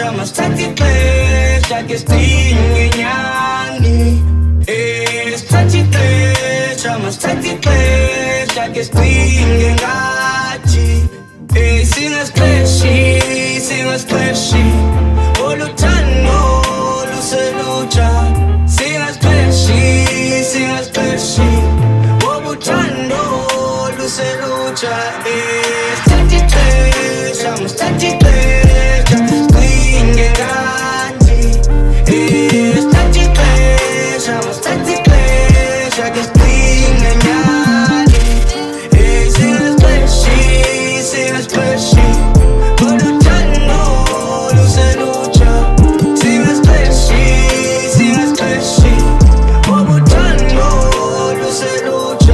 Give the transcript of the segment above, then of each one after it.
Chama stati pesha che stingignani. Stati pesha, ma stati pesha che stingignati. Singa splashy, olutano, luce lucha. Singa splashy, olutano, luce lucha. Stati pesha, ma stati pesha, stingignati. Stati pesha, ma stati pesha che stingignati. Singa splashy, olutano, luce lucha. Singa splashy, olutano, luce lucha.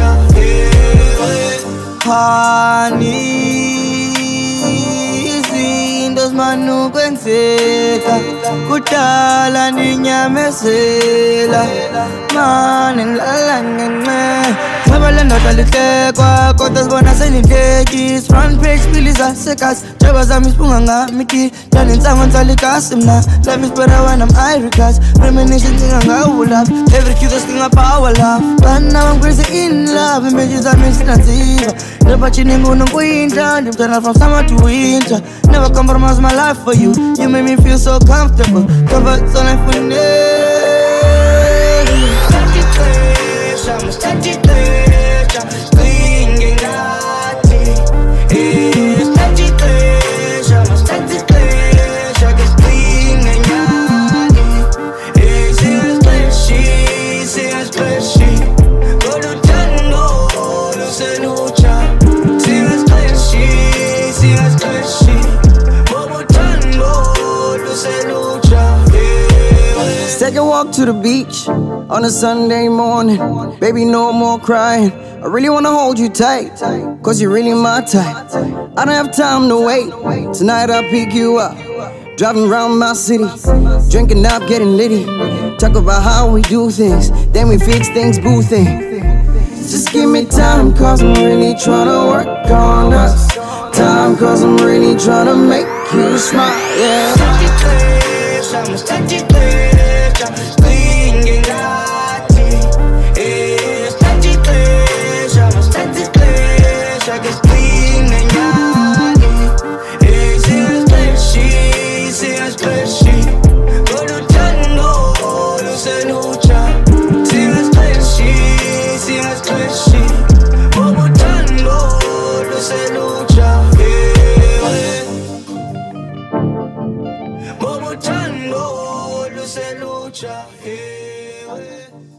Honey, izinto zimanukwenzeka kudala ndinyamezela mane ngilala ngenxe xeba lendoda lihlekwa kodwa sibona selindlekisi front page pili zasekasi xeba zami siphunga ngamiti ndanintsango nsalikasi mna life is better when I'm iricas reminiscing ngingangawulapi every cue singa power love bana I'm crazy in love images zami sinanziva never chilling on winter deep down from summer to winter never compromise my life for you you make me feel so comfortable comfort zone life for me. Stati pesha, stingignati. Stati pesha, ma stati pesha che stingignati. Singa splashy, olutano, luce lucha. Singa splashy, olutano, luce lucha. Let's take a walk to the beach on a Sunday morning. Baby, no more crying. I really wanna hold you tight, cause you're really my type. I don't have time to wait. Tonight I'll pick you up. Driving around my city, drinking up, getting litty. Talk about how we do things, then we fix things, boo thing. Just give me time, cause I'm really tryna work on us. Time, cause I'm really tryna make you smile, yeah. Stati pesha, ma stati pesha, stingignati. Stati pesha, ma stati pesha che stingignati. Singa splashy, olutano, luce lucha. Singa splashy, olutano, luce lucha. Olutano, luce lucha.